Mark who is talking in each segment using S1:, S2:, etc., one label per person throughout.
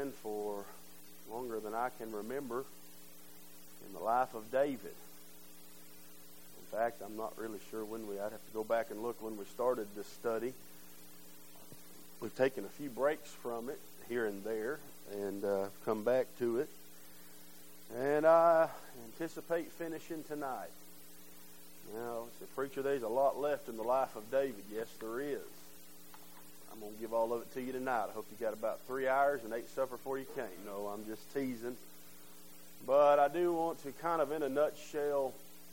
S1: again for longer than I can remember in the life of David. In fact, I'm not really sure I'd have to go back and look when we started this study. We've taken a few breaks from it here and there and come back to it. And I anticipate finishing tonight. Now, the preacher, there's a lot left in the life of David. Yes, there is. I'm going to give all of it to you tonight. I hope you got about 3 hours and ate supper before you came. No, I'm just teasing. But I do want to kind of, in a nutshell,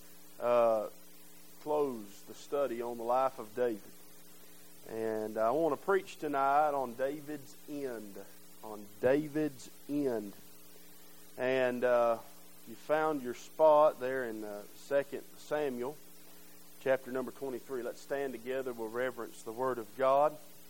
S1: close the study on the life of David. And I want to preach tonight on David's end. On David's end. And you found your spot there in 2 Samuel, chapter number 23. Let's stand together. We'll reverence the Word of God.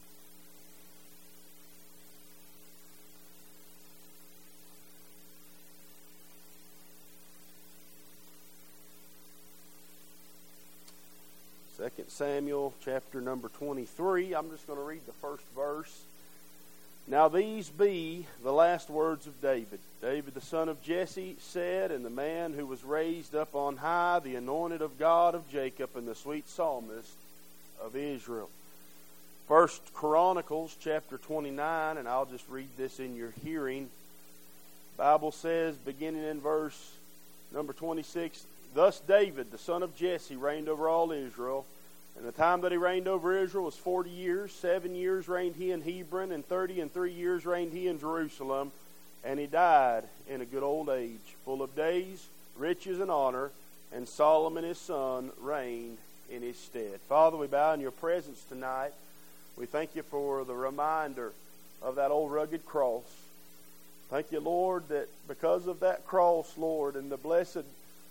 S1: Second Samuel, chapter number 23. I'm just going to read the first verse. Now these be the last words of David. David the son of Jesse said, and the man who was raised up on high, the anointed of God of Jacob, and the sweet psalmist of Israel. First Chronicles chapter 29, and I'll just read this in your hearing. The Bible says, beginning in verse number 26, Thus David the son of Jesse reigned over all Israel. And the time that he reigned over Israel was 40 years. 7 years reigned he in Hebron, and 33 years reigned he in Jerusalem. And he died in a good old age, full of days, riches, and honor. And Solomon his son reigned in his stead. Father, we bow in your presence tonight. We thank you for the reminder of that old rugged cross. Thank you, Lord, that because of that cross, Lord, and the blessed,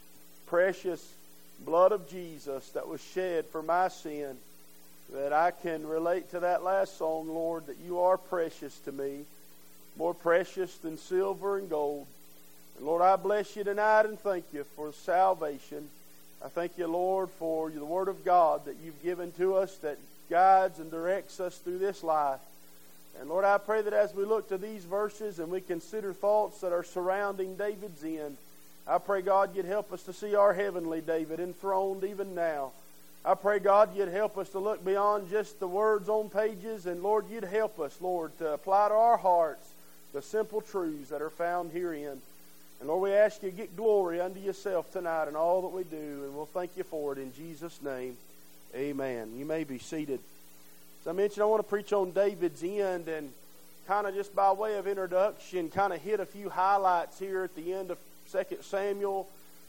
S1: precious blood of Jesus that was shed for my sin, that I can relate to that last song, Lord, that you are precious to me, more precious than silver and gold. And Lord, I bless you tonight and thank you for salvation. I thank you, Lord, for the Word of God that you've given to us that guides and directs us through this life. And Lord, I pray that as we look to these verses and we consider thoughts that are surrounding David's end, I pray, God, you'd help us to see our heavenly David enthroned even now. I pray, God, you'd help us to look beyond just the words on pages. And, Lord, you'd help us, Lord, to apply to our hearts the simple truths that are found herein. And, Lord, we ask you to get glory unto yourself tonight in all that we do. And we'll thank you for it in Jesus' name. Amen. You may be seated. As I mentioned, I want to preach on David's end, and kind of just by way of introduction, kind of hit a few highlights here at the end of 2 Samuel,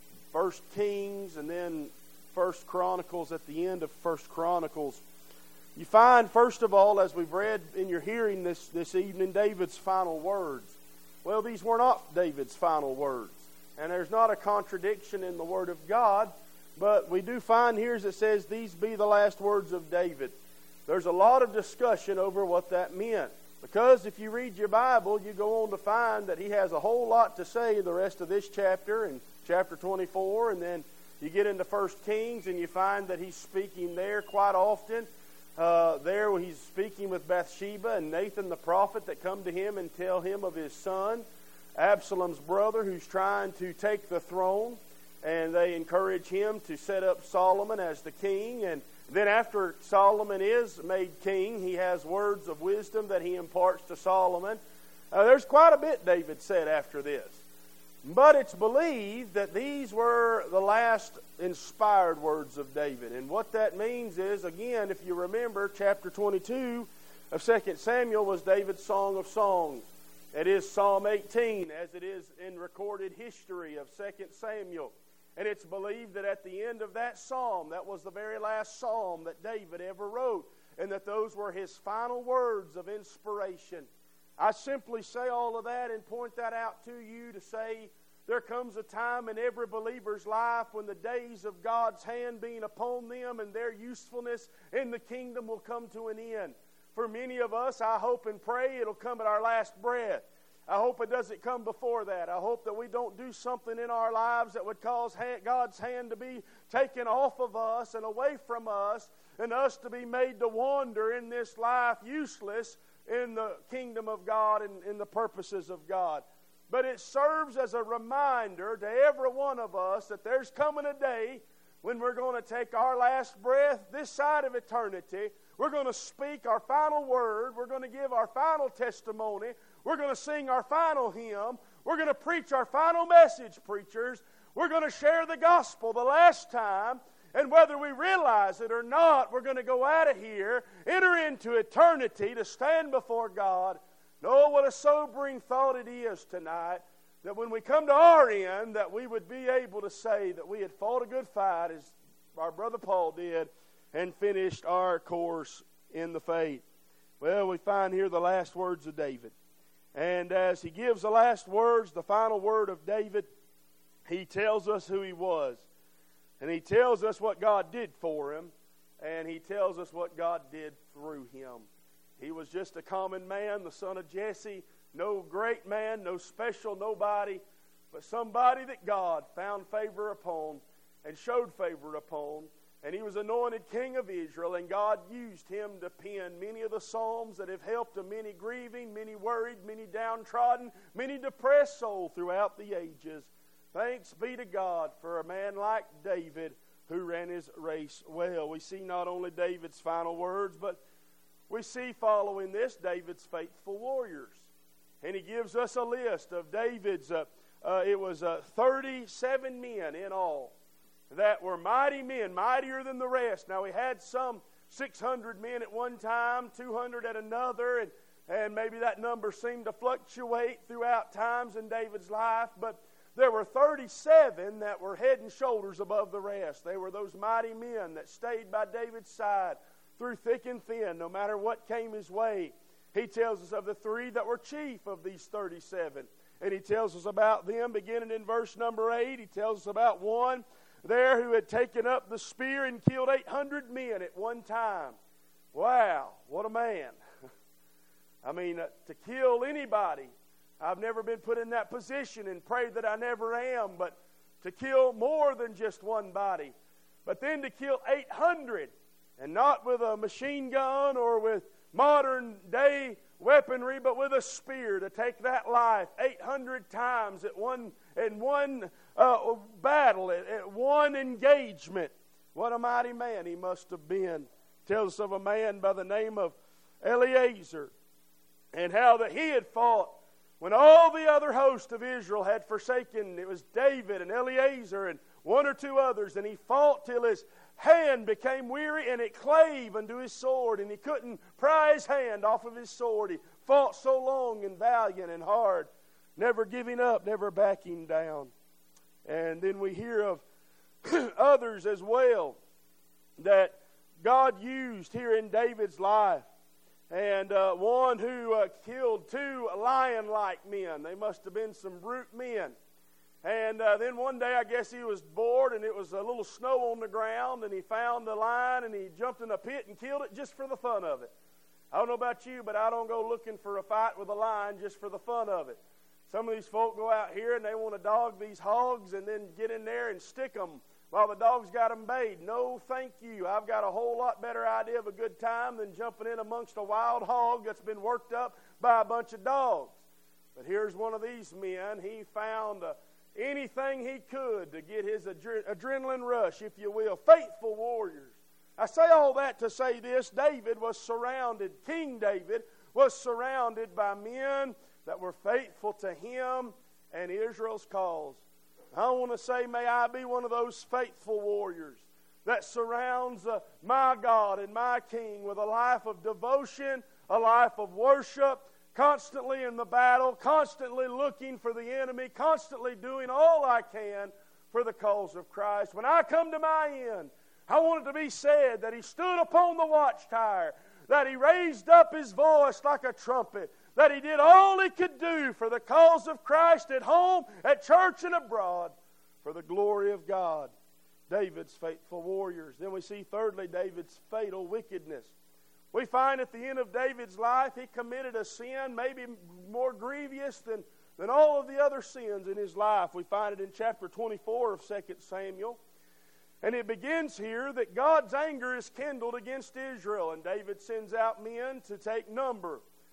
S1: 1 Kings, and then 1 Chronicles at the end of 1 Chronicles. You find, first of all, as we've read in your hearing this evening, David's final words. Well, these were not David's final words. And there's not a contradiction in the Word of God, but we do find here as it says, these be the last words of David. There's a lot of discussion over what that meant. Because if you read your Bible, you go on to find that he has a whole lot to say the rest of this chapter, in chapter 24, and then you get into 1 Kings, and you find that he's speaking there quite often. There he's speaking with Bathsheba and Nathan the prophet that come to him and tell him of his son, Absalom's brother, who's trying to take the throne. And they encourage him to set up Solomon as the king. And then after Solomon is made king, he has words of wisdom that he imparts to Solomon. There's quite a bit David said after this. But it's believed that these were the last inspired words of David. And what that means is, again, if you remember, chapter 22 of 2 Samuel was David's Song of Songs. It is Psalm 18, as it is in recorded history of 2 Samuel. And it's believed that at the end of that psalm, that was the very last psalm that David ever wrote, and that those were his final words of inspiration. I simply say all of that and point that out to you to say there comes a time in every believer's life when the days of God's hand being upon them and their usefulness in the kingdom will come to an end. For many of us, I hope and pray it'll come at our last breath. I hope it doesn't come before that. I hope that we don't do something in our lives that would cause God's hand to be taken off of us and away from us, and us to be made to wander in this life useless, in the kingdom of God and in the purposes of God. But it serves as a reminder to every one of us that there's coming a day when we're going to take our last breath this side of eternity. We're going to speak our final word. We're going to give our final testimony. We're going to sing our final hymn. We're going to preach our final message, preachers. We're going to share the gospel the last time. And whether we realize it or not, we're going to go out of here, enter into eternity to stand before God. Oh, what a sobering thought it is tonight, that when we come to our end, that we would be able to say that we had fought a good fight, as our brother Paul did, and finished our course in the faith. Well, we find here the last words of David. And as he gives the last words, the final word of David, he tells us who he was. And he tells us what God did for him. And he tells us what God did through him. He was just a common man, the son of Jesse. No great man, no special nobody, but somebody that God found favor upon and showed favor upon. And he was anointed king of Israel, and God used him to pen many of the psalms that have helped a many grieving, many worried, many downtrodden, many depressed soul throughout the ages. Thanks be to God for a man like David who ran his race well. We see not only David's final words, but we see following this David's faithful warriors. And he gives us a list of David's, 37 men in all that were mighty men, mightier than the rest. Now, he had some 600 men at one time, 200 at another, and maybe that number seemed to fluctuate throughout times in David's life, but there were 37 that were head and shoulders above the rest. They were those mighty men that stayed by David's side through thick and thin, no matter what came his way. He tells us of the three that were chief of these 37. And he tells us about them beginning in verse number 8. He tells us about one there who had taken up the spear and killed 800 men at one time. Wow, what a man. I mean, to kill anybody. I've never been put in that position and prayed that I never am, but to kill more than just one body. But then to kill 800, and not with a machine gun or with modern day weaponry, but with a spear, to take that life 800 times in one battle, at one engagement. What a mighty man he must have been. Tells us of a man by the name of Eleazar, and how that he had fought when all the other host of Israel had forsaken. It was David and Eleazar and one or two others, and he fought till his hand became weary and it clave unto his sword, and he couldn't pry his hand off of his sword. He fought so long and valiant and hard, never giving up, never backing down. And then we hear of others as well that God used here in David's life. And one who killed two lion-like men. They must have been some brute men. And then one day, I guess he was bored, and it was a little snow on the ground, and he found a lion, and he jumped in a pit and killed it just for the fun of it. I don't know about you, but I don't go looking for a fight with a lion just for the fun of it. Some of these folk go out here, and they want to dog these hogs and then get in there and stick them while the dog's got them bayed. No, thank you. I've got a whole lot better idea of a good time than jumping in amongst a wild hog that's been worked up by a bunch of dogs. But here's one of these men. He found anything he could to get his adrenaline rush, if you will. Faithful warriors. I say all that to say this. David was surrounded, King David was surrounded by men that were faithful to him and Israel's cause. I want to say, may I be one of those faithful warriors that surrounds my God and my King with a life of devotion, a life of worship, constantly in the battle, constantly looking for the enemy, constantly doing all I can for the cause of Christ. When I come to my end, I want it to be said that he stood upon the watchtower, that he raised up his voice like a trumpet, that he did all he could do for the cause of Christ at home, at church, and abroad, for the glory of God. David's faithful warriors. Then we see, thirdly, David's fatal wickedness. We find at the end of David's life, he committed a sin maybe more grievous than all of the other sins in his life. We find it in chapter 24 of 2 Samuel. And it begins here that God's anger is kindled against Israel, and David sends out men to take number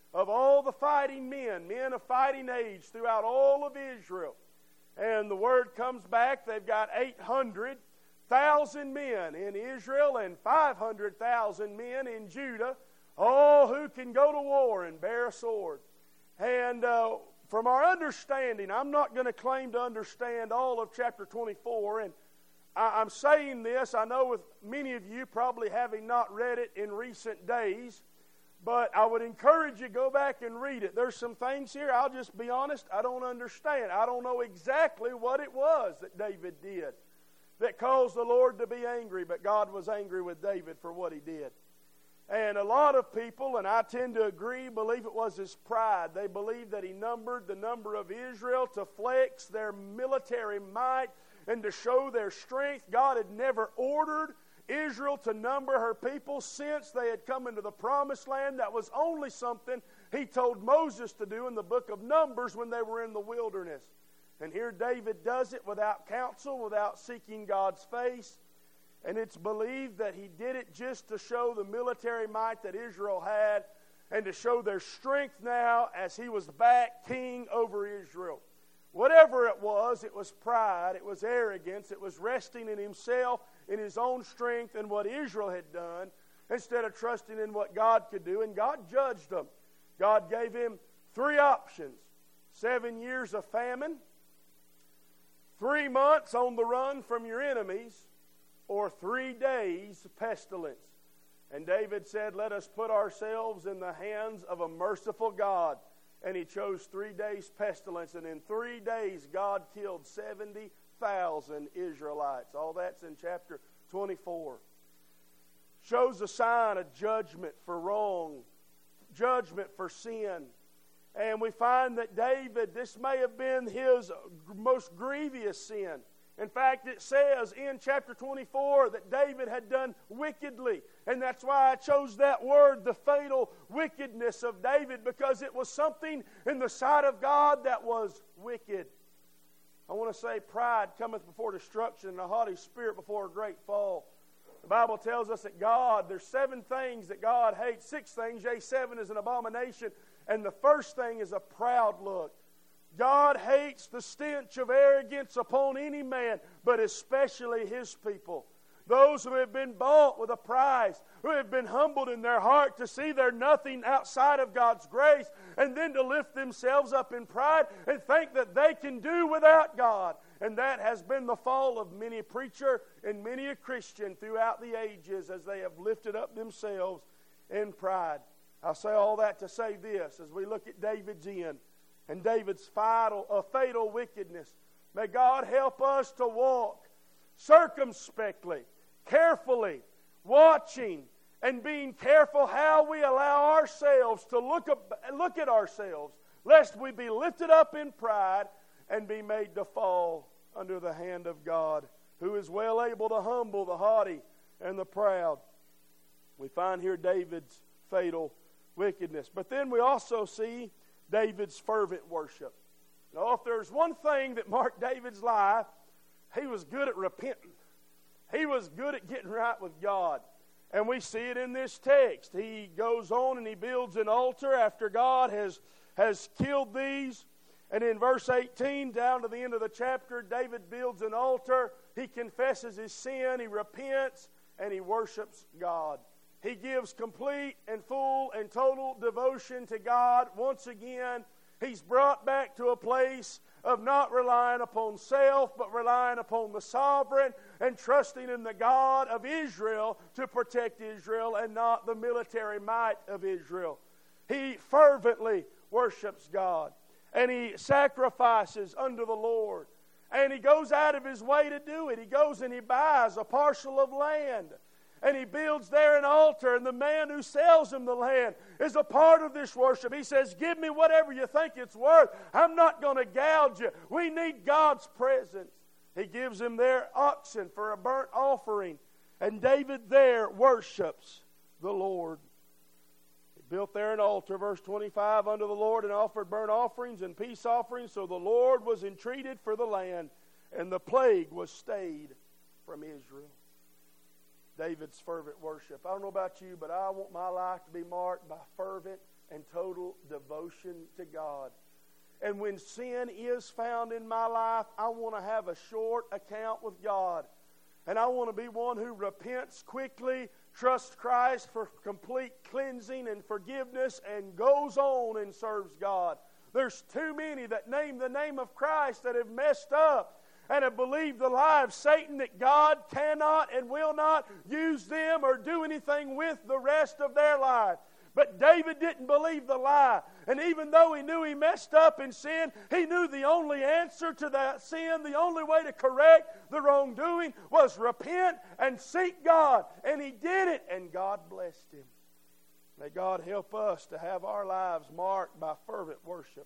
S1: of all the fighting men of fighting age throughout all of Israel. And the word comes back, they've got 800,000 men in Israel and 500,000 men in Judah, all who can go to war and bear a sword. And from our understanding, I'm not going to claim to understand all of chapter 24, and I'm saying this, I know with many of you probably having not read it in recent days, but I would encourage you to go back and read it. There's some things here, I'll just be honest, I don't understand. I don't know exactly what it was that David did that caused the Lord to be angry, but God was angry with David for what he did. And a lot of people, and I tend to agree, believe it was his pride. They believe that he numbered the number of Israel to flex their military might and to show their strength. God had never ordered Israel to number her people since they had come into the promised land. That was only something he told Moses to do in the book of Numbers when they were in the wilderness. And here David does it without counsel, without seeking God's face. And it's believed that he did it just to show the military might that Israel had and to show their strength now as he was back king over Israel. Whatever it was pride, it was arrogance, it was resting in himself, in his own strength and what Israel had done, instead of trusting in what God could do. And God judged them. God gave him 3 options. 7 years of famine, 3 months on the run from your enemies, or 3 days of pestilence. And David said, let us put ourselves in the hands of a merciful God. And he chose 3 days pestilence. And in 3 days, God killed 70,000 Israelites. All that's in chapter 24. Shows a sign of judgment for wrong, judgment for sin. And we find that David, this may have been his most grievous sin. In fact, it says in chapter 24 that David had done wickedly. And that's why I chose that word, the fatal wickedness of David, because it was something in the sight of God that was wicked. I want to say pride cometh before destruction and a haughty spirit before a great fall. The Bible tells us that God, there's 7 things that God hates. 6 things, yea, 7 is an abomination. And the first thing is a proud look. God hates the stench of arrogance upon any man, but especially His people. Those who have been bought with a price, who have been humbled in their heart to see they're nothing outside of God's grace, and then to lift themselves up in pride and think that they can do without God. And that has been the fall of many a preacher and many a Christian throughout the ages as they have lifted up themselves in pride. I'll say all that to say this, as we look at David's end and David's fatal wickedness. May God help us to walk circumspectly, carefully, watching, and being careful how we allow ourselves to look at ourselves, lest we be lifted up in pride and be made to fall under the hand of God, who is well able to humble the haughty and the proud. We find here David's fatal wickedness. But then we also see David's fervent worship. Now, if there's one thing that marked David's life, he was good at repenting. He was good at getting right with God. And we see it in this text. He goes on and he builds an altar after God has killed these. And in verse 18, down to the end of the chapter, David builds an altar. He confesses his sin, he repents, and he worships God. He gives complete and full and total devotion to God. Once again, he's brought back to a place of not relying upon self, but relying upon the sovereign and trusting in the God of Israel to protect Israel and not the military might of Israel. He fervently worships God, and he sacrifices unto the Lord. And he goes out of his way to do it. He goes and he buys a parcel of land, and he builds there an altar, and the man who sells him the land is a part of this worship. He says, give me whatever you think it's worth. I'm not going to gouge you. We need God's presence. He gives him their oxen for a burnt offering, and David there worships the Lord. He built there an altar, verse 25, unto the Lord, and offered burnt offerings and peace offerings. So the Lord was entreated for the land, and the plague was stayed from Israel. David's fervent worship. I don't know about you, but I want my life to be marked by fervent and total devotion to God. And when sin is found in my life, I want to have a short account with God. And I want to be one who repents quickly, trusts Christ for complete cleansing and forgiveness, and goes on and serves God. There's too many that name the name of Christ that have messed up and have believed the lie of Satan that God cannot and will not use them or do anything with the rest of their life. But David didn't believe the lie. And even though he knew he messed up in sin, he knew the only answer to that sin, the only way to correct the wrongdoing was repent and seek God. And he did it, and God blessed him. May God help us to have our lives marked by fervent worship.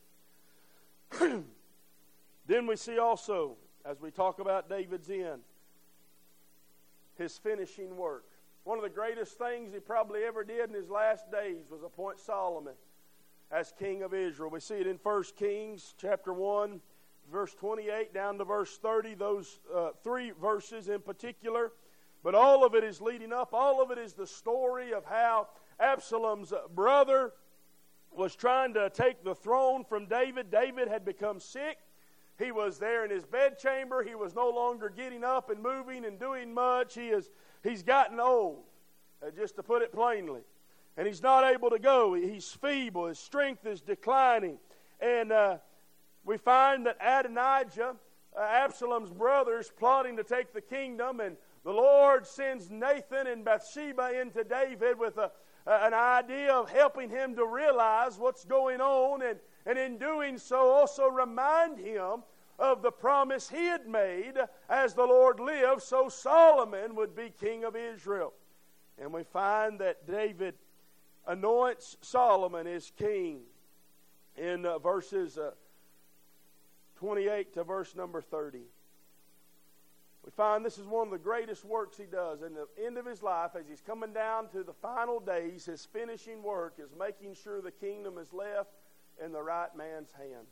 S1: Then we see also, as we talk about David's end, his finishing work. One of the greatest things he probably ever did in his last days was appoint Solomon as king of Israel. We see it in 1 Kings chapter 1, verse 28 down to verse 30, those three verses in particular. But all of it is leading up. All of it is the story of how Absalom's brother was trying to take the throne from David. David had become sick. He was there in his bedchamber. He was no longer getting up and moving and doing much. He's gotten old, just to put it plainly. And he's not able to go. He's feeble. His strength is declining. And we find that Adonijah, Absalom's brother, is plotting to take the kingdom. And the Lord sends Nathan and Bathsheba into David with an idea of helping him to realize what's going on. And in doing so, also remind him of the promise he had made, as the Lord lived, so Solomon would be king of Israel. And we find that David anoints Solomon as king in verses 28 to verse number 30. We find this is one of the greatest works he does. In the end of his life, as he's coming down to the final days, his finishing work is making sure the kingdom is left in the right man's hands.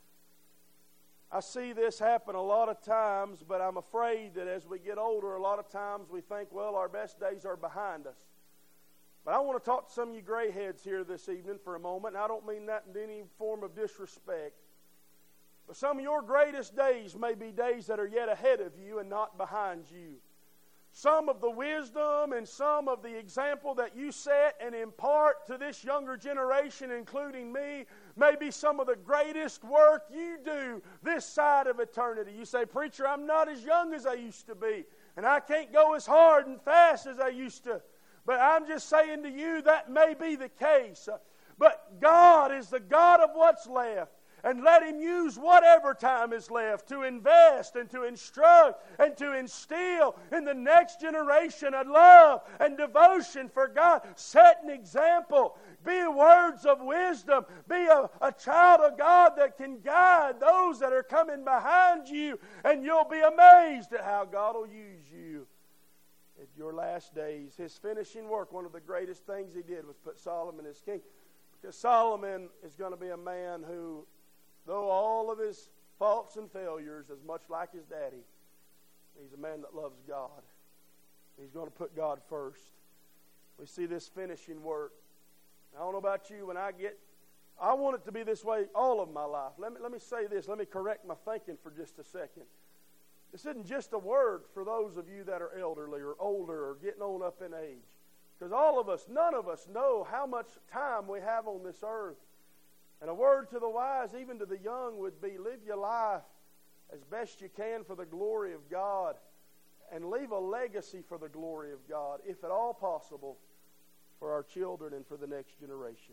S1: I see this happen a lot of times, but I'm afraid that as we get older, a lot of times we think, well, our best days are behind us. But I want to talk to some of you gray heads here this evening for a moment, and I don't mean that in any form of disrespect. But some of your greatest days may be days that are yet ahead of you and not behind you. Some of the wisdom and some of the example that you set and impart to this younger generation, including me, may be some of the greatest work you do this side of eternity. You say, preacher, I'm not as young as I used to be, and I can't go as hard and fast as I used to. But I'm just saying to you, that may be the case. But God is the God of what's left. And let Him use whatever time is left to invest and to instruct and to instill in the next generation a love and devotion for God. Set an example. Be words of wisdom. Be a child of God that can guide those that are coming behind you. And you'll be amazed at how God will use you at your last days. His finishing work, one of the greatest things He did was put Solomon as king. Because Solomon is going to be a man who, though all of his faults and failures is much like his daddy, he's a man that loves God. He's going to put God first. We see this finishing work. I don't know about you, I want it to be this way all of my life. Let me say this. Let me correct my thinking for just a second. This isn't just a word for those of you that are elderly or older or getting on up in age. Because all of us, none of us know how much time we have on this earth. And a word to the wise, even to the young, would be live your life as best you can for the glory of God, and leave a legacy for the glory of God, if at all possible, for our children and for the next generation.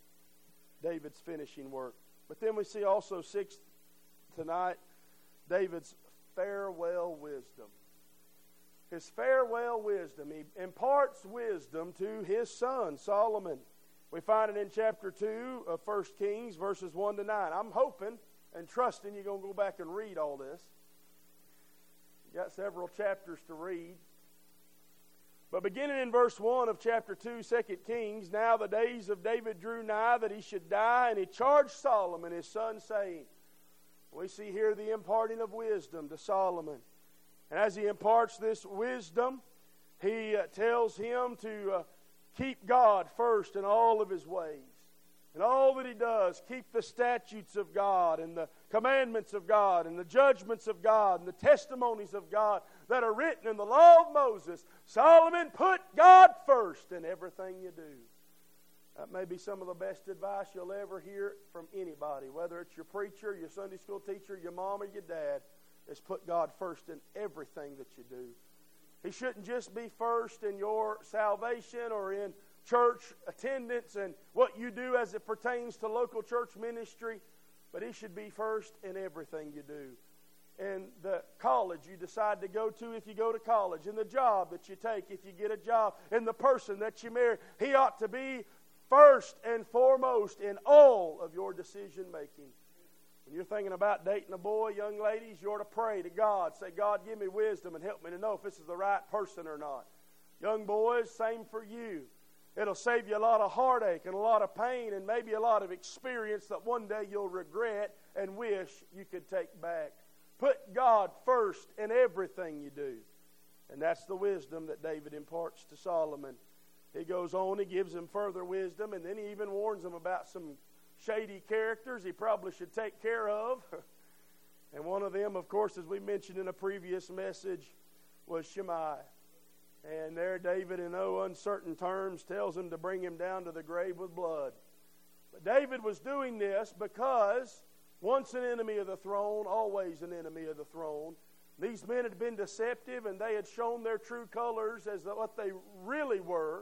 S1: David's finishing work. But then we see also, sixth tonight, David's farewell wisdom. His farewell wisdom. He imparts wisdom to his son, Solomon. We find it in chapter 2 of 1 Kings, verses 1 to 9. I'm hoping and trusting you're going to go back and read all this. You've got several chapters to read. But beginning in verse 1 of chapter 2, 2 Kings, now the days of David drew nigh that he should die, and he charged Solomon his son, saying, we see here the imparting of wisdom to Solomon. And as he imparts this wisdom, he tells him to keep God first in all of his ways. And all that he does, keep the statutes of God and the commandments of God and the judgments of God and the testimonies of God that are written in the law of Moses. Solomon, put God first in everything you do. That may be some of the best advice you'll ever hear from anybody, whether it's your preacher, your Sunday school teacher, your mom, or your dad, is put God first in everything that you do. He shouldn't just be first in your salvation or in church attendance and what you do as it pertains to local church ministry, but He should be first in everything you do. In the college you decide to go to, if you go to college, in the job that you take, if you get a job, in the person that you marry, He ought to be first and foremost in all of your decision making. When you're thinking about dating a boy, young ladies, you ought to pray to God. Say, God, give me wisdom and help me to know if this is the right person or not. Young boys, same for you. It'll save you a lot of heartache and a lot of pain and maybe a lot of experience that one day you'll regret and wish you could take back. Put God first in everything you do. And that's the wisdom that David imparts to Solomon. He goes on, he gives him further wisdom, and then he even warns him about some shady characters he probably should take care of. And one of them, of course, as we mentioned in a previous message, was Shimei. And there David, in no uncertain terms, tells him to bring him down to the grave with blood. But David was doing this because once an enemy of the throne, always an enemy of the throne. These men had been deceptive and they had shown their true colors as what they really were.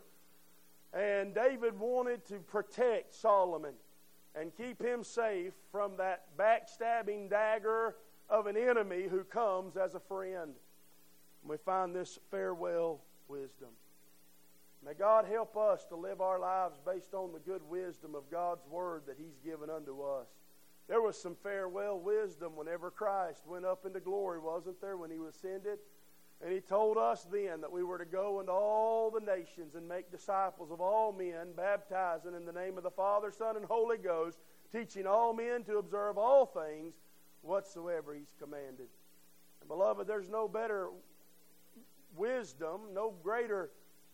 S1: And David wanted to protect Solomon and keep him safe from that backstabbing dagger of an enemy who comes as a friend. And we find this farewell wisdom. May God help us to live our lives based on the good wisdom of God's Word that He's given unto us. There was some farewell wisdom whenever Christ went up into glory, wasn't there, when He was ascended? And He told us then that we were to go into all the nations and make disciples of all men, baptizing in the name of the Father, Son, and Holy Ghost, teaching all men to observe all things whatsoever He's commanded. And beloved, there's no better wisdom, no greater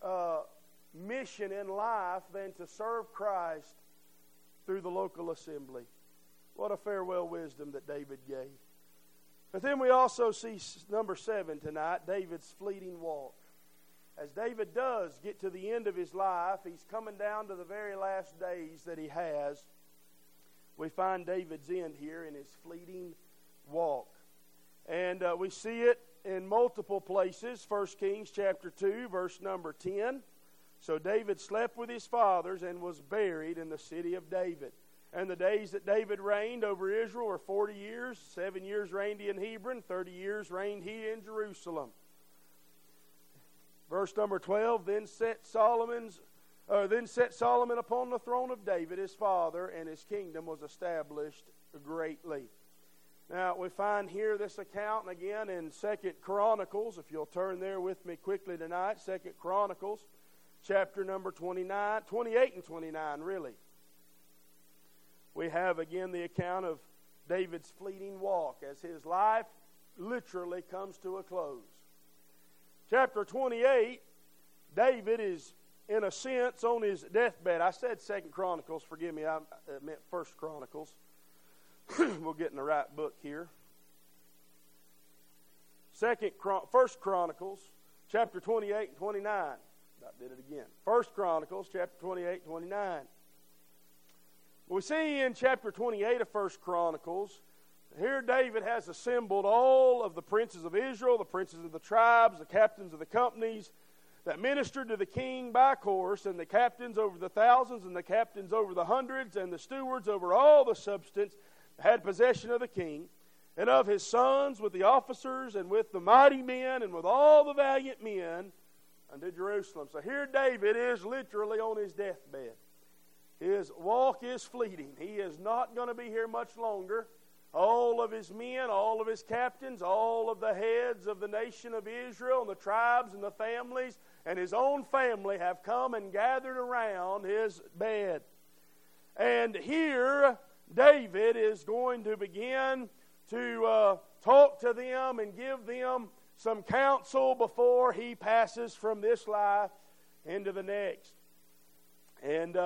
S1: mission in life than to serve Christ through the local assembly. What a farewell wisdom that David gave. But then we also see number 7 tonight, David's fleeting walk. As David does get to the end of his life, he's coming down to the very last days that he has. We find David's end here in his fleeting walk. And we see it in multiple places. 1 Kings chapter 2, verse number 10. So David slept with his fathers and was buried in the city of David. And the days that David reigned over Israel were 40 years. 7 years reigned he in Hebron. 30 years reigned he in Jerusalem. Verse number 12, then set Solomon upon the throne of David his father, and his kingdom was established greatly. Now we find here this account again in 2 Chronicles. If you'll turn there with me quickly tonight, 2 Chronicles, chapter number 28 and 29 really. We have again the account of David's fleeting walk as his life literally comes to a close. Chapter 28, David is in a sense on his deathbed. I said 2 Chronicles, forgive me, I meant 1 Chronicles. We'll get in the right book here. 1 Chronicles, chapter 28 and 29. I did it again. 1 Chronicles, chapter 28 and 29. We see in chapter 28 of 1 Chronicles, here David has assembled all of the princes of Israel, the princes of the tribes, the captains of the companies that ministered to the king by course, and the captains over the thousands, and the captains over the hundreds, and the stewards over all the substance had possession of the king, and of his sons with the officers, and with the mighty men, and with all the valiant men unto Jerusalem. So here David is literally on his deathbed. His walk is fleeting. He is not going to be here much longer. All of his men, all of his captains, all of the heads of the nation of Israel, and the tribes and the families, and his own family have come and gathered around his bed. And here, David is going to begin to talk to them and give them some counsel before he passes from this life into the next. And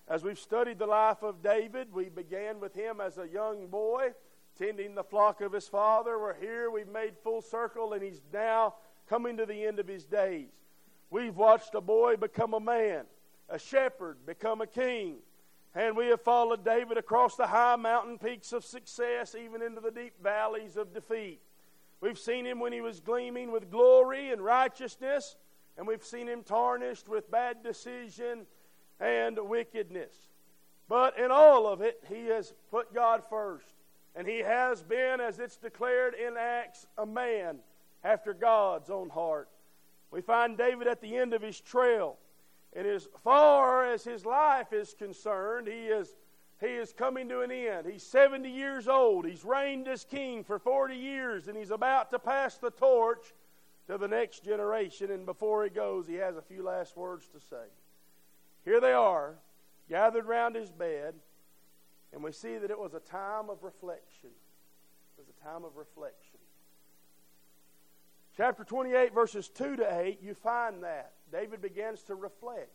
S1: As we've studied the life of David, we began with him as a young boy, tending the flock of his father. We're here, we've made full circle, and he's now coming to the end of his days. We've watched a boy become a man, a shepherd become a king, and we have followed David across the high mountain peaks of success, even into the deep valleys of defeat. We've seen him when he was gleaming with glory and righteousness, and we've seen him tarnished with bad decision and wickedness. But in all of it, he has put God first. And he has been, as it's declared in Acts, a man after God's own heart. We find David at the end of his trail. And as far as his life is concerned, he is coming to an end. He's 70 years old. He's reigned as king for 40 years, and he's about to pass the torch to the next generation. And before he goes, he has a few last words to say. Here they are, gathered round his bed, and we see that it was a time of reflection. It was a time of reflection. Chapter 28, verses 2 to 8, you find that. David begins to reflect.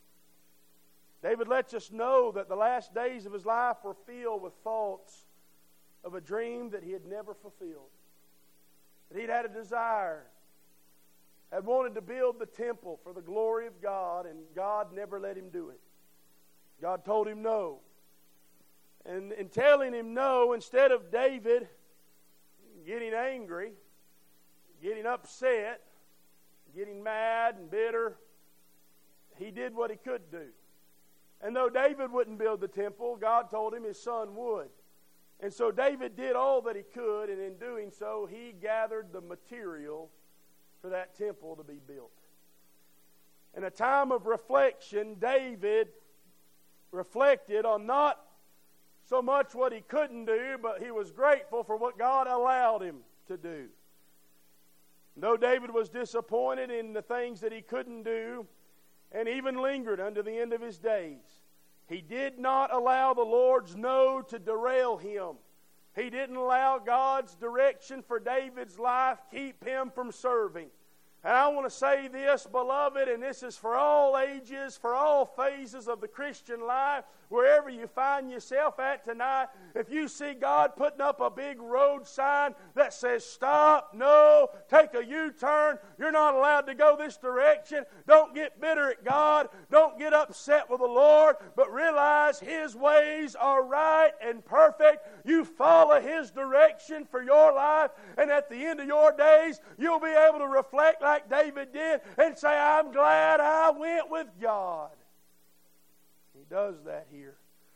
S1: David lets us know that the last days of his life were filled with thoughts of a dream that he had never fulfilled. That he'd had a desire, had wanted to build the temple for the glory of God, and God never let him do it. God told him no. And in telling him no, instead of David getting angry, getting upset, getting mad and bitter, he did what he could do. And though David wouldn't build the temple, God told him his son would. And so David did all that he could, and in doing so, he gathered the material for that temple to be built. In a time of reflection, David reflected on not so much what he couldn't do, but he was grateful for what God allowed him to do. Though David was disappointed in the things that he couldn't do, and even lingered unto the end of his days, he did not allow the Lord's no to derail him. He didn't allow God's direction for David's life keep him from serving. And I want to say this, beloved, and this is for all ages, for all phases of the Christian life, wherever you find yourself at tonight, if you see God putting up a big road sign that says stop, no, take a U-turn, you're not allowed to go this direction, don't get bitter at God, don't get upset with the Lord, but realize His ways are right and perfect. You follow His direction for your life, and at the end of your days, you'll be able to reflect like David did and say, I'm glad I went with God. He does that here.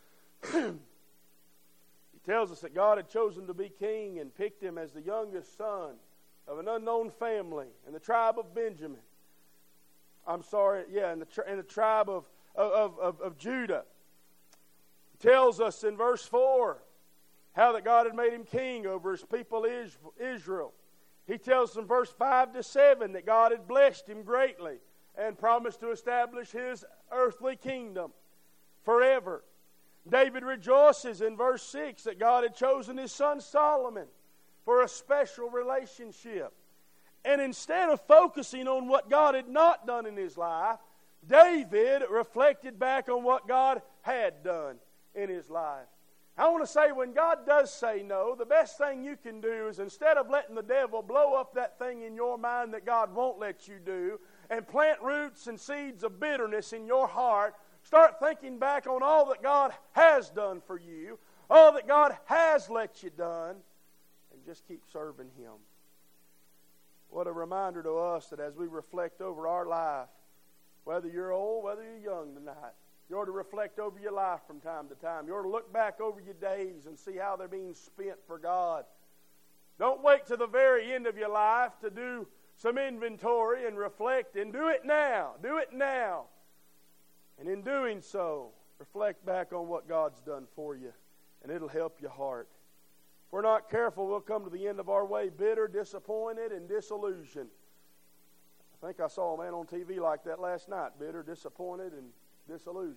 S1: He tells us that God had chosen to be king and picked him as the youngest son of an unknown family in the tribe of Benjamin. In the tribe of Judah. He tells us in verse 4 how that God had made him king over his people Israel. He tells us in verse 5 to 7 that God had blessed him greatly and promised to establish his earthly kingdom forever. David rejoices in verse 6 that God had chosen his son Solomon for a special relationship. And instead of focusing on what God had not done in his life, David reflected back on what God had done in his life. I want to say, when God does say no, the best thing you can do is, instead of letting the devil blow up that thing in your mind that God won't let you do and plant roots and seeds of bitterness in your heart, start thinking back on all that God has done for you, all that God has let you done, and just keep serving Him. What a reminder to us that as we reflect over our life, whether you're old, whether you're young tonight, you ought to reflect over your life from time to time. You ought to look back over your days and see how they're being spent for God. Don't wait to the very end of your life to do some inventory and reflect, and do it now. Do it now. And in doing so, reflect back on what God's done for you, and it'll help your heart. If we're not careful, we'll come to the end of our way bitter, disappointed, and disillusioned. I think I saw a man on TV like that last night, bitter, disappointed, and disillusioned.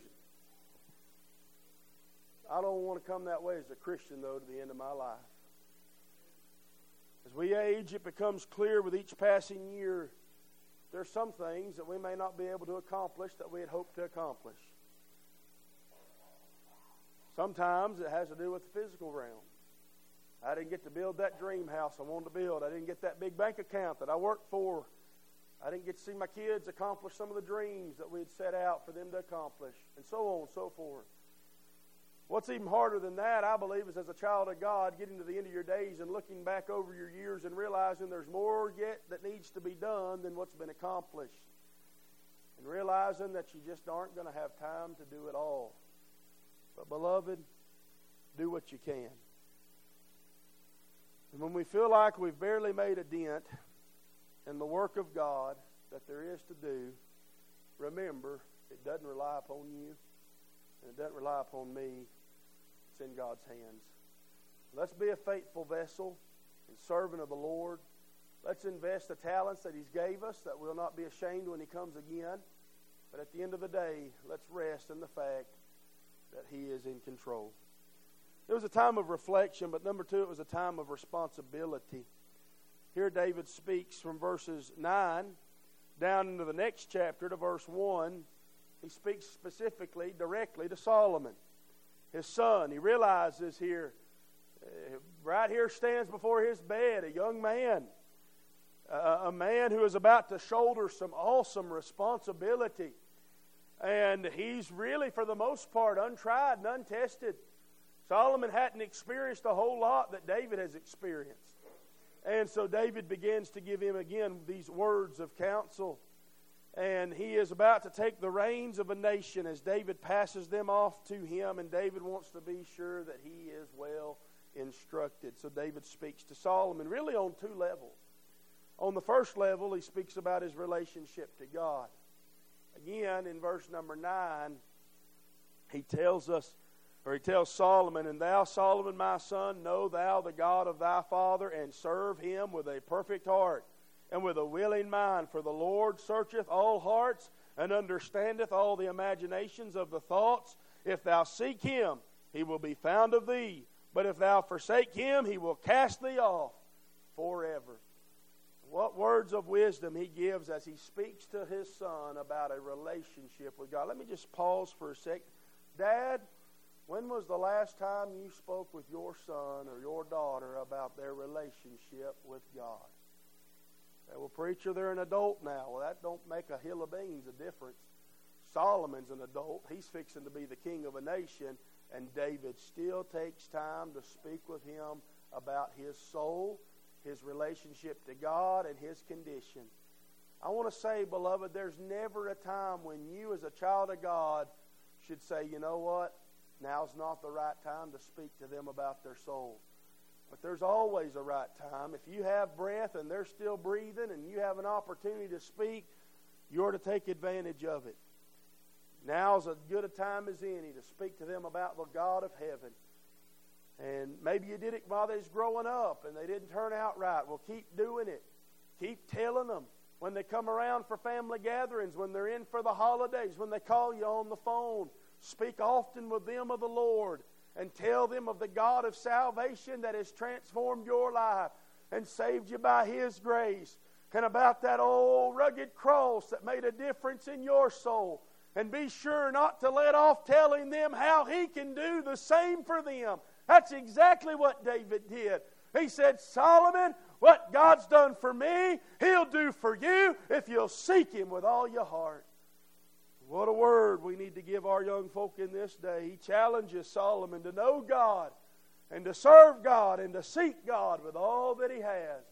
S1: I don't want to come that way as a Christian, though, to the end of my life. As we age, it becomes clear with each passing year there's some things that we may not be able to accomplish that we had hoped to accomplish. Sometimes it has to do with the physical realm. I didn't get to build that dream house I wanted to build. I didn't get that big bank account that I worked for. I didn't get to see my kids accomplish some of the dreams that we had set out for them to accomplish, and so on and so forth. What's even harder than that, I believe, is as a child of God, getting to the end of your days and looking back over your years and realizing there's more yet that needs to be done than what's been accomplished. And realizing that you just aren't going to have time to do it all. But, beloved, do what you can. And when we feel like we've barely made a dent in the work of God that there is to do, remember, it doesn't rely upon you, and it doesn't rely upon me. It's in God's hands. Let's be a faithful vessel and servant of the Lord. Let's invest the talents that He's gave us, that we'll not be ashamed when He comes again. But at the end of the day, let's rest in the fact that He is in control. It was a time of reflection, but number two, it was a time of responsibility. Here David speaks from verses 9 down into the next chapter to verse 1. He speaks specifically, directly to Solomon, his son. He realizes here, right here stands before his bed, a young man, a man who is about to shoulder some awesome responsibility. And he's really, for the most part, untried and untested. Solomon hadn't experienced a whole lot that David has experienced. And so David begins to give him again these words of counsel. And he is about to take the reins of a nation as David passes them off to him. And David wants to be sure that he is well instructed. So David speaks to Solomon really on two levels. On the first level, he speaks about his relationship to God. Again, in verse number 9, he tells Solomon, "And thou, Solomon, my son, know thou the God of thy father, and serve Him with a perfect heart, and with a willing mind. For the Lord searcheth all hearts, and understandeth all the imaginations of the thoughts. If thou seek Him, He will be found of thee. But if thou forsake Him, He will cast thee off forever." What words of wisdom he gives as he speaks to his son about a relationship with God. Let me just pause for a second. Dad, when was the last time you spoke with your son or your daughter about their relationship with God? Say, "Well, preacher, they're an adult now." Well, that don't make a hill of beans a difference. Solomon's an adult. He's fixing to be the king of a nation. And David still takes time to speak with him about his soul, his relationship to God, and his condition. I want to say, beloved, there's never a time when you as a child of God should say, "You know what? Now's not the right time to speak to them about their soul." But there's always a right time. If you have breath and they're still breathing and you have an opportunity to speak, you're to take advantage of it. Now's as good a time as any to speak to them about the God of heaven. And maybe you did it while they was growing up and they didn't turn out right. Well, keep doing it. Keep telling them when they come around for family gatherings, when they're in for the holidays, when they call you on the phone. Speak often with them of the Lord and tell them of the God of salvation that has transformed your life and saved you by His grace, and about that old rugged cross that made a difference in your soul. And be sure not to let off telling them how He can do the same for them. That's exactly what David did. He said, "Solomon, what God's done for me, He'll do for you if you'll seek Him with all your heart." What a word we need to give our young folk in this day. He challenges Solomon to know God and to serve God and to seek God with all that he has.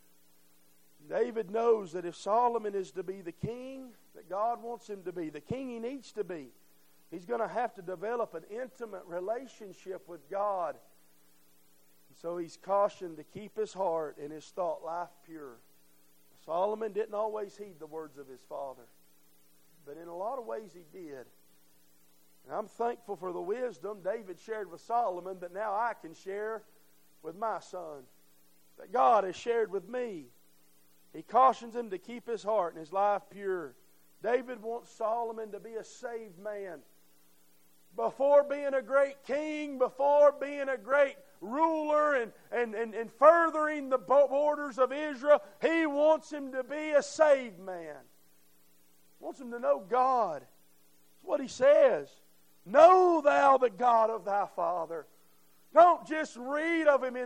S1: David knows that if Solomon is to be the king that God wants him to be, the king he needs to be, he's going to have to develop an intimate relationship with God. And so he's cautioned to keep his heart and his thought life pure. Solomon didn't always heed the words of his father, but in a lot of ways he did. And I'm thankful for the wisdom David shared with Solomon that now I can share with my son, that God has shared with me. He cautions him to keep his heart and his life pure. David wants Solomon to be a saved man. Before being a great king, before being a great ruler and furthering the borders of Israel, he wants him to be a saved man. He wants him to know God. That's what he says. Know thou the God of thy father. Don't just read of him in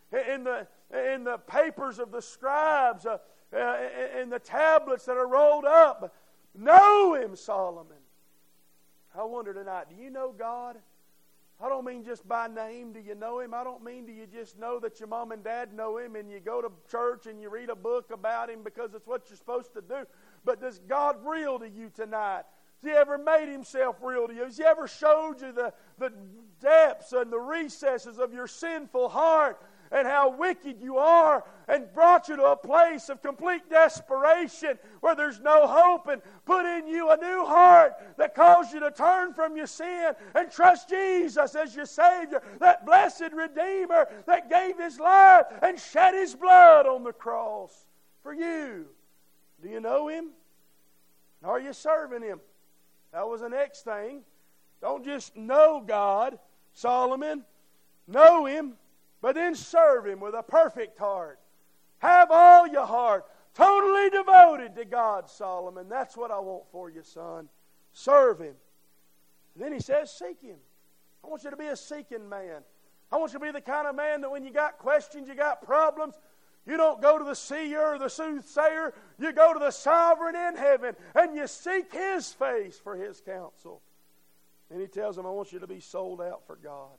S1: the papers of the scribes, in the tablets that are rolled up. Know him, Solomon. I wonder tonight, do you know God? I don't mean just by name do you know him. I don't mean do you just know that your mom and dad know him and you go to church and you read a book about him because it's what you're supposed to do. But does God real to you tonight? Has He ever made Himself real to you? Has He ever showed you the depths and the recesses of your sinful heart and how wicked you are and brought you to a place of complete desperation where there's no hope and put in you a new heart that calls you to turn from your sin and trust Jesus as your Savior, that blessed Redeemer that gave His life and shed His blood on the cross for you? Do you know Him? Are you serving Him? That was the next thing. Don't just know God, Solomon. Know Him, but then serve Him with a perfect heart. Have all your heart totally devoted to God, Solomon. That's what I want for you, son. Serve Him. And then he says, seek Him. I want you to be a seeking man. I want you to be the kind of man that when you got questions, you got problems, you don't go to the seer or the soothsayer. You go to the sovereign in heaven and you seek His face for His counsel. And he tells him, I want you to be sold out for God.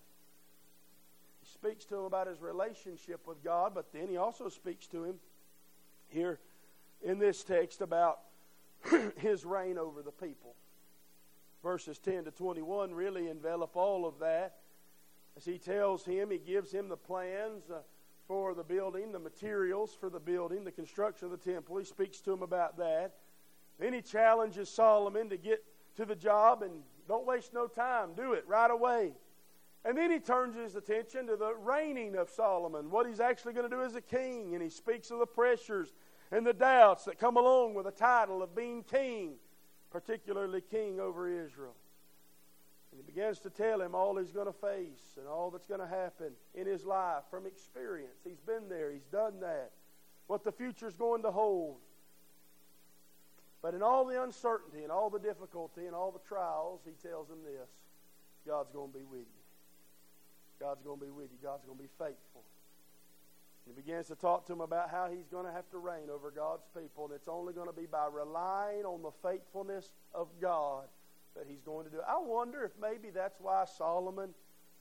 S1: He speaks to him about his relationship with God, but then he also speaks to him here in this text about his reign over the people. Verses 10 to 21 really envelop all of that. As he tells him, he gives him the plans for the building, the materials for the building, the construction of the temple. He speaks to him about that. Then he challenges Solomon to get to the job and don't waste no time. Do it right away. And then he turns his attention to the reigning of Solomon, what he's actually going to do as a king. And he speaks of the pressures and the doubts that come along with the title of being king, particularly king over Israel. And he begins to tell him all he's going to face and all that's going to happen in his life from experience. He's been there. He's done that. What the future's going to hold. But in all the uncertainty and all the difficulty and all the trials, he tells him this: God's going to be with you. God's going to be with you. God's going to be faithful. And he begins to talk to him about how he's going to have to reign over God's people. And it's only going to be by relying on the faithfulness of God that he's going to do it. I wonder if maybe that's why Solomon,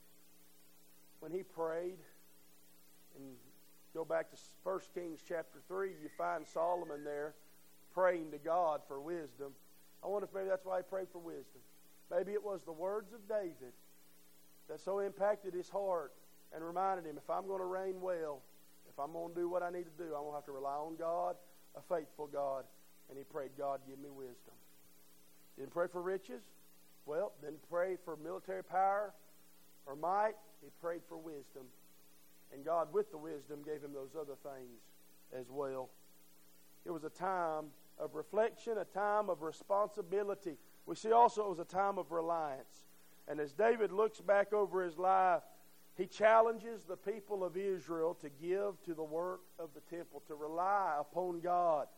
S1: when he prayed, and go back to 1 Kings chapter 3, you find Solomon there praying to God for wisdom. I wonder if maybe that's why he prayed for wisdom. Maybe it was the words of David that so impacted his heart and reminded him, if I'm going to reign well, if I'm going to do what I need to do, I'm going to have to rely on God, a faithful God. And he prayed, God, give me wisdom. Didn't pray for riches. Well, didn't pray for military power or might. He prayed for wisdom. And God, with the wisdom, gave him those other things as well. It was a time of reflection, a time of responsibility. We see also it was a time of reliance. And as David looks back over his life, he challenges the people of Israel to give to the work of the temple, to rely upon God.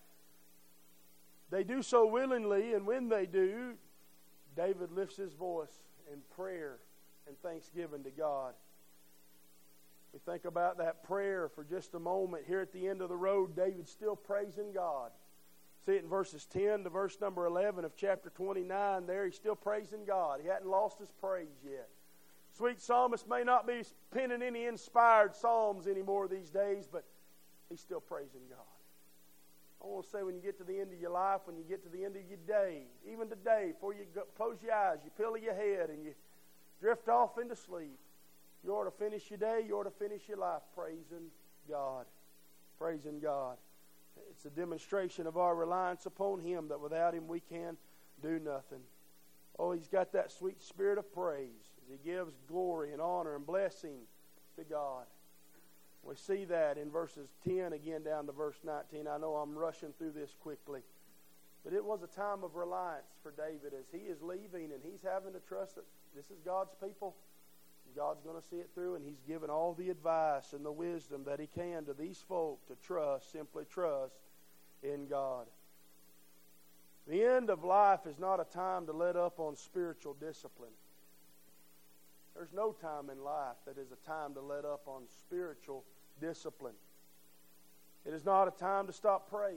S1: They do so willingly, and when they do, David lifts his voice in prayer and thanksgiving to God. We think about that prayer for just a moment. Here at the end of the road, David's still praising God. See it in verses 10 to verse number 11 of chapter 29 there. He's still praising God. He hadn't lost his praise yet. Sweet psalmist may not be penning any inspired psalms anymore these days, but he's still praising God. I want to say when you get to the end of your life, when you get to the end of your day, even today, before you close your eyes, you pillow your head and you drift off into sleep, you ought to finish your day, you ought to finish your life praising God. Praising God. It's a demonstration of our reliance upon Him, that without Him we can do nothing. Oh, He's got that sweet spirit of praise as He gives glory and honor and blessing to God. We see that in verses 10 again down to verse 19. I know I'm rushing through this quickly. But it was a time of reliance for David as he is leaving and he's having to trust that this is God's people. God's going to see it through, and He's given all the advice and the wisdom that He can to these folk to trust, simply trust in God. The end of life is not a time to let up on spiritual discipline. There's no time in life that is a time to let up on spiritual discipline. It is not a time to stop praying.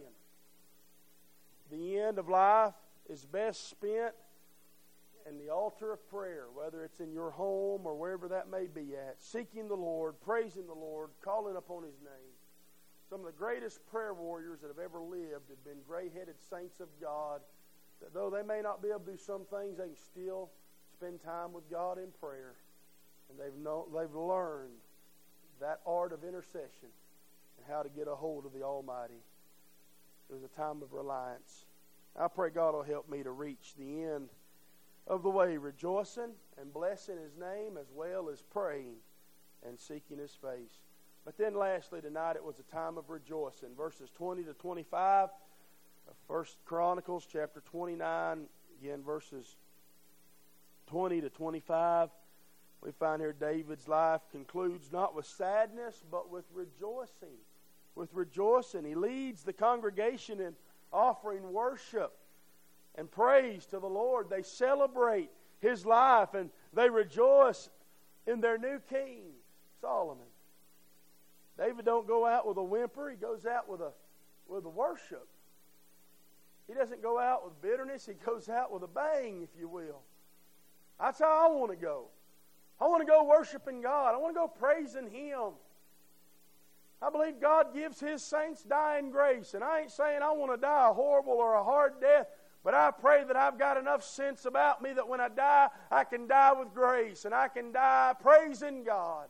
S1: The end of life is best spent in the altar of prayer, whether it's in your home or wherever that may be at, seeking the Lord, praising the Lord, calling upon His name. Some of the greatest prayer warriors that have ever lived have been gray-headed saints of God, that though they may not be able to do some things, they can still spend time with God in prayer. And they've learned that art of intercession and how to get a hold of the Almighty. It was a time of reliance. I pray God will help me to reach the end of the way, rejoicing and blessing His name as well as praying and seeking His face. But then lastly tonight it was a time of rejoicing. Verses 20 to 25 of 1 Chronicles chapter 29, again verses 20 to 25. We find here David's life concludes not with sadness but with rejoicing. With rejoicing. He leads the congregation in offering worship and praise to the Lord. They celebrate his life and they rejoice in their new king, Solomon. David don't go out with a whimper. He goes out with a worship. He doesn't go out with bitterness. He goes out with a bang, if you will. That's how I want to go. I want to go worshiping God. I want to go praising Him. I believe God gives His saints dying grace. And I ain't saying I want to die a horrible or a hard death, but I pray that I've got enough sense about me that when I die, I can die with grace and I can die praising God.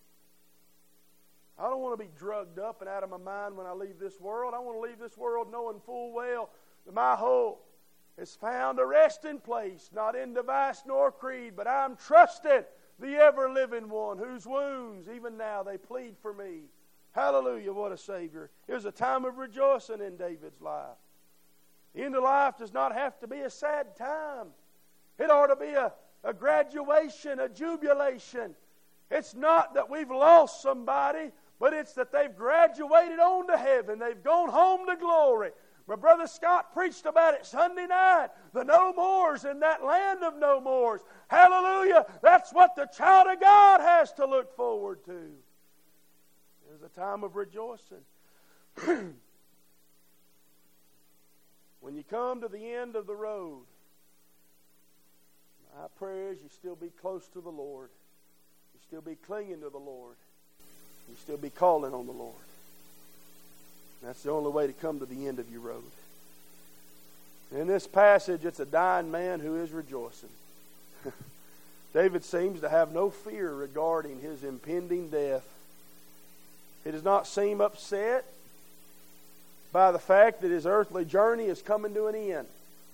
S1: I don't want to be drugged up and out of my mind when I leave this world. I want to leave this world knowing full well that my hope is found a resting place, not in device nor creed, but I'm trusting the ever-living one whose wounds, even now, they plead for me. Hallelujah, what a Savior. It was a time of rejoicing in David's life. The end of life does not have to be a sad time. It ought to be a graduation, a jubilation. It's not that we've lost somebody, but it's that they've graduated on to heaven. They've gone home to glory. My brother Scott preached about it Sunday night. The no mores in that land of no mores. Hallelujah. That's what the child of God has to look forward to. It was a time of rejoicing. When you come to the end of the road, my prayer is you still be close to the Lord. You still be clinging to the Lord. You still be calling on the Lord. That's the only way to come to the end of your road. In this passage, it's a dying man who is rejoicing. David seems to have no fear regarding his impending death. He does not seem upset by the fact that his earthly journey is coming to an end.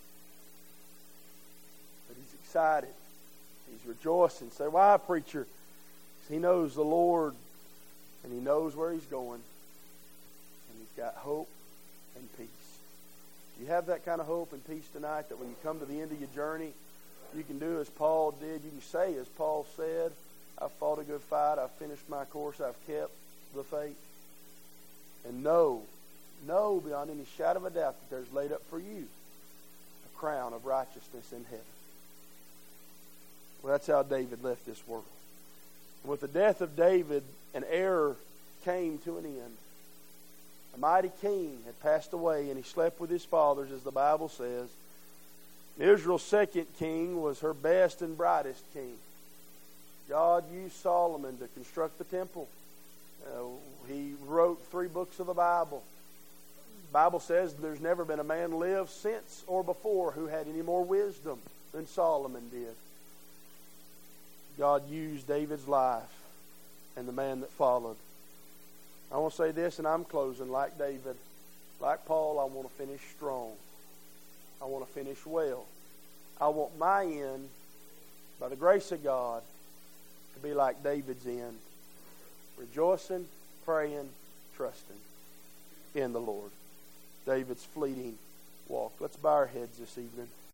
S1: But he's excited. He's rejoicing. Say, why, preacher? He knows the Lord and he knows where he's going. And he's got hope and peace. You have that kind of hope and peace tonight that when you come to the end of your journey, you can do as Paul did. You can say as Paul said, I've fought a good fight. I've finished my course. I've kept the faith. And know beyond any shadow of a doubt that there's laid up for you a crown of righteousness in heaven. Well, that's how David left this world. With the death of David, an era came to an end. A mighty king had passed away, and he slept with his fathers, as the Bible says. Israel's second king was her best and brightest king. God used Solomon to construct the temple. He wrote 3 books of the Bible. The Bible says there's never been a man lived since or before who had any more wisdom than Solomon did. God used David's life and the man that followed. I want to say this, and I'm closing. Like David, like Paul, I want to finish strong. I want to finish well. I want my end, by the grace of God, to be like David's end. Rejoicing, praying, trusting in the Lord. David's fleeting walk. Let's bow our heads this evening.